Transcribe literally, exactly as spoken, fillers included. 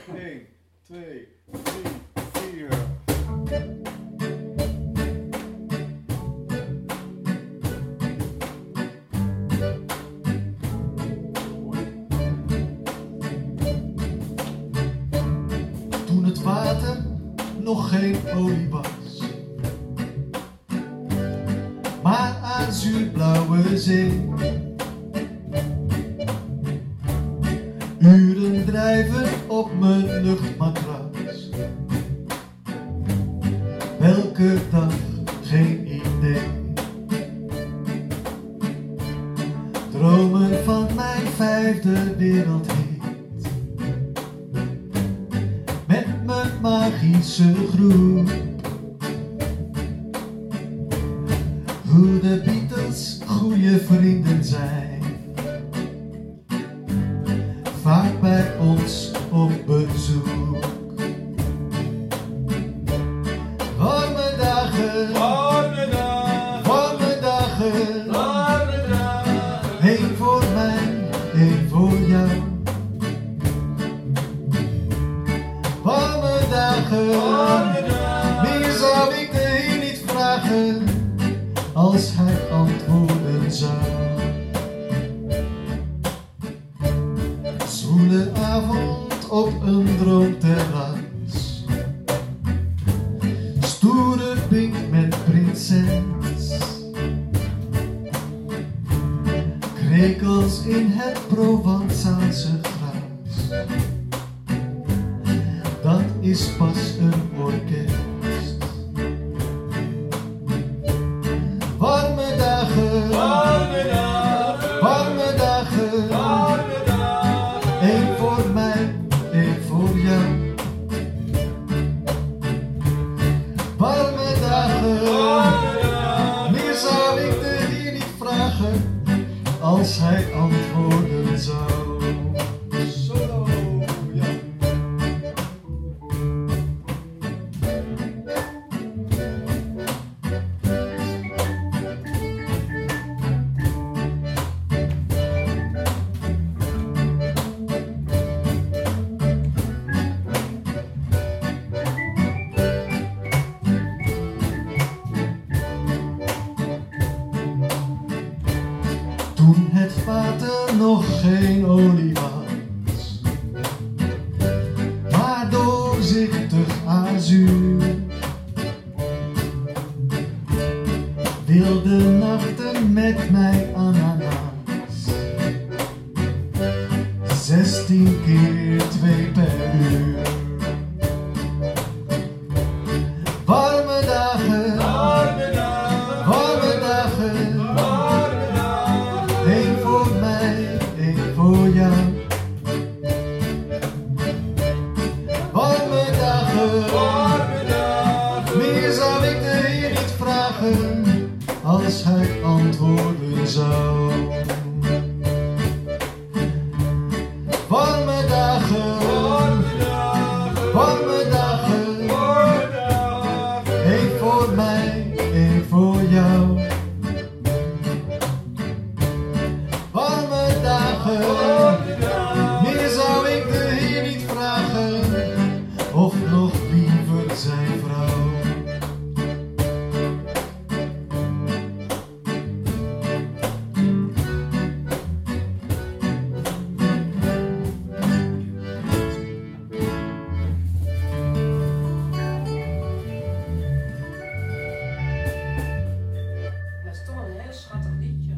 één, twee, drie, vier. Toen het water nog geen olie was, maar azuurblauwe zee. Uren drijven op mijn luchtmatras. Welke dag, geen idee. Dromen van mijn vijfde wereldhit, met mijn magische groep. Hoe de Beatles goede vrienden zijn, vaak bij ons op bezoek. Warme dagen, Warme dagen, warme dagen, warme dagen. één voor mij, één voor jou. Warme dagen, Warme dagen. meer zou ik de Heer niet vragen, als hij antwoorden zou. Zwoele avond op een droomterras, stoere pink met prinses, krekels in het Provençaalse gras. Dat is pas een orkest. Warme dagen, Warme dagen, warme dagen, warme dagen. één voor mij, één voor jou. Warme dagen, Warme dagen. meer zou ik de Heer niet vragen, als hij antwoorden zou. Solo, ja. Toen het water nog geen olie was, maar doorzichtig azuur. Wilde nachten met mij ananas, zestien keer twee per uur. Warme dagen, Warme dagen, warme dagen, warme dagen. één voor mij, één voor jou. Warme dagen, Warme dagen. meer zou ik de Heer niet vragen, als hij antwoorden zou. Warme dagen, Warme dagen, warme dagen, warme dagen. één voor mij, één voor jou. Warme dagen, Warme dagen. meer zou ik de Heer niet vragen, of nog liever zijn vrouw. Dat is toch een heel schattig liedje.